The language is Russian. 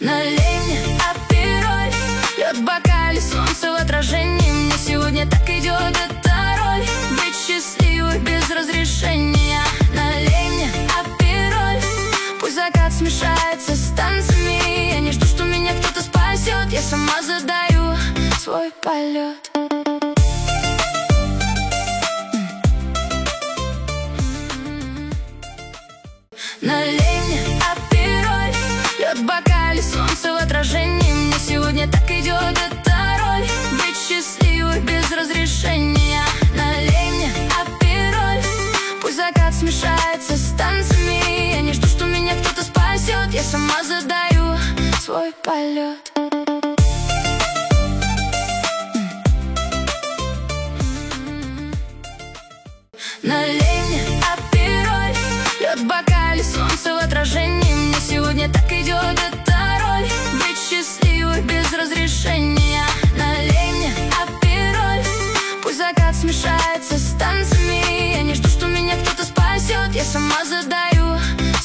Налей мне апероль, лед в бокале, солнце в отражении. Мне сегодня так идет эта роль, быть счастливой без разрешения. Налей мне апероль, пусть закат смешается с танцами. Я не жду, что меня кто-то спасет, я сама задаю свой полет. Налей мне апероль, лед в бокале, солнце в отражении. Мне сегодня так идет эта роль, быть счастливой без разрешения. Налей мне апероль, пусть закат смешается с танцами. Я не жду, что меня кто-то спасет, я сама задаю свой полет. Налей мне апероль, лед в бокале, солнце в отражении. Мне сегодня так идет эта роль, быть счастливой без разрешения. Налей мне апероль, пусть закат смешается с танцами.